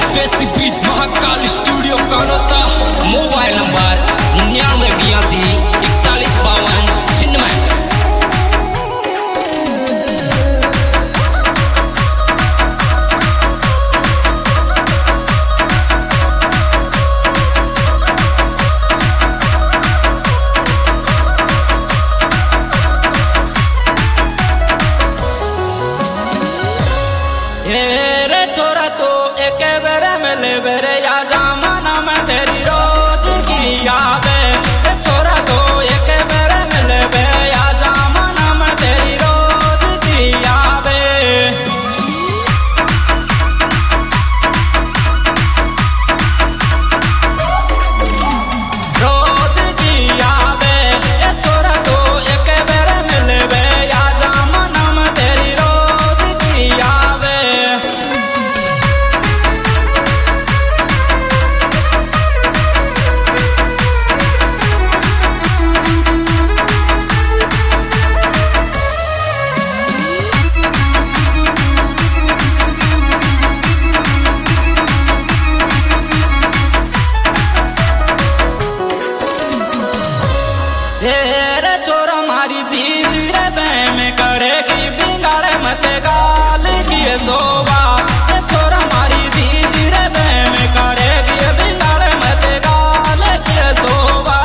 देसी बीज Mahakal studio Kanota. Mobile number 9982 4152 छिन्नवे। रे छोरा तो एक बेरे मिले बेरे या जमाना में तेरी रोज की यादें। छोरा तो एक बेरे मिले बेरे या जमाना में तेरी रोज की यादें। रोज की यादें छोरा तो एक बेरे मिले बेरे या जमाना में तेरी रोज की यादें। रे छोरा मारी जीज रे बहन में करेगी बिगाड़े मत गाल की शोभा। छोरा मारी जीज रे बहन में करेगी बिगाड़े मत गाल की शोभा।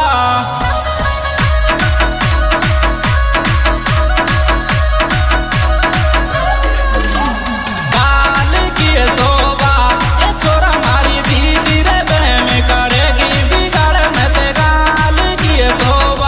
गाल की शोभा छोरा मारी जीज रे बहन में करेगी बिगाड़े मत गाल की शोभा।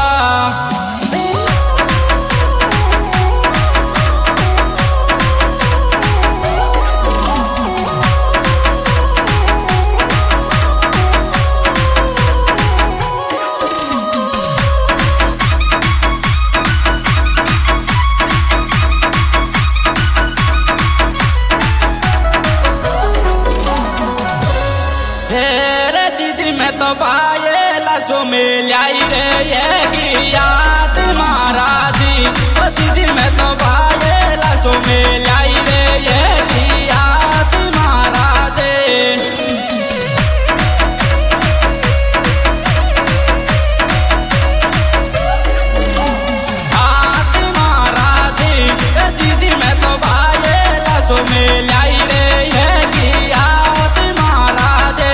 रे जीजी मैं तो बाये लसो में लाई रे ये की याद महाराजी। ओ जीजी मैं तो बाये लसो में लाई रे ये की याद महाराजे। याद महाराजी जीजी मैं तो बाये लसो में लाई रे ये की याद महाराजे।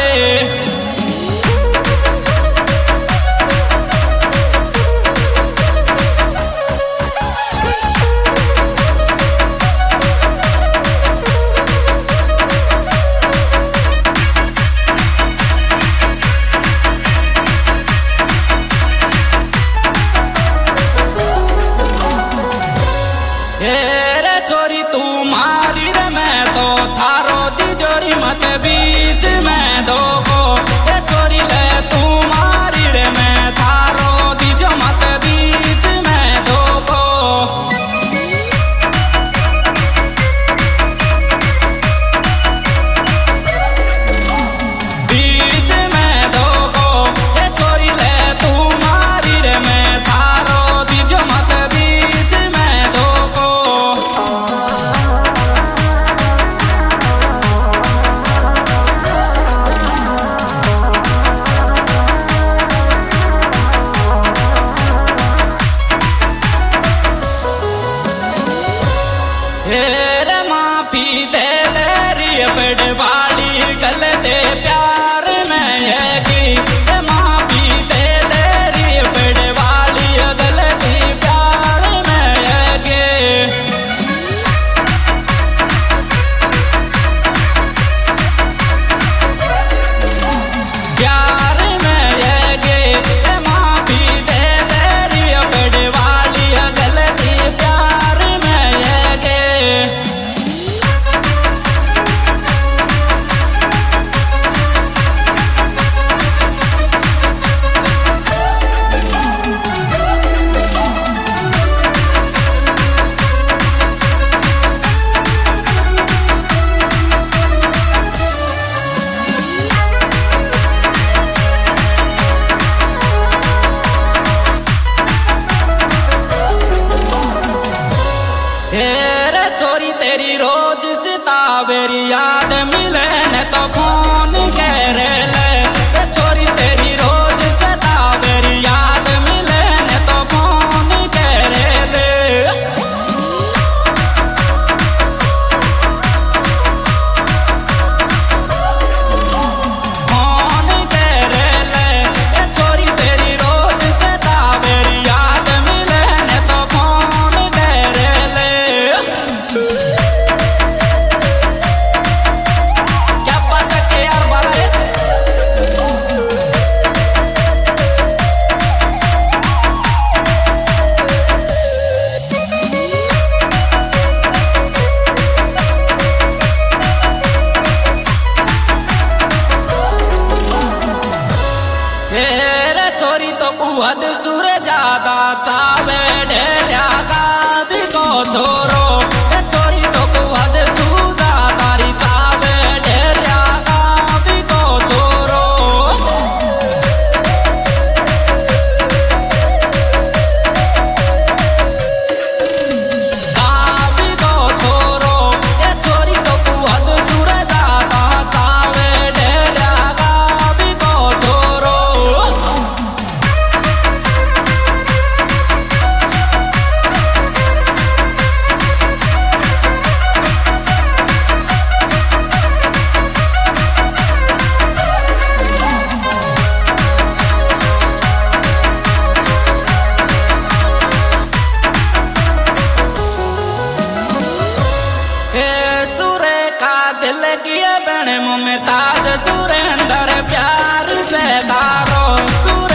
रे छोरी तू मारी रे मैं तो थारो तिजोरी मत बीच में दोगो। ए छोरी ले तू मारी रे मैं थारो तिजो मत बीच में दोगो। बीच में दोगो ए छोरी ले तू मारी रे मैं थारो तिजो मत बीच में दोगो। रे माफी दे तेरी बड़वाड़ी गलते प्यार में है की। माफी दे तेरी बड़वाड़ी गलती प्यार में है गे। प्यार में है गे माफी दे तेरी बड़वाड़ी गलती प्यार में है गे। रे छोरी तेरी रोज सितावेरी याद मिले न तो फोन हद सुर ज्यादा चावे ढेरिया का भी को छोरो छोरी तो हद सुदा तारी चावे ढेरिया का भी को छोरो दिल किए बने मुमताज सुरेंद्र प्यार से तारो सुर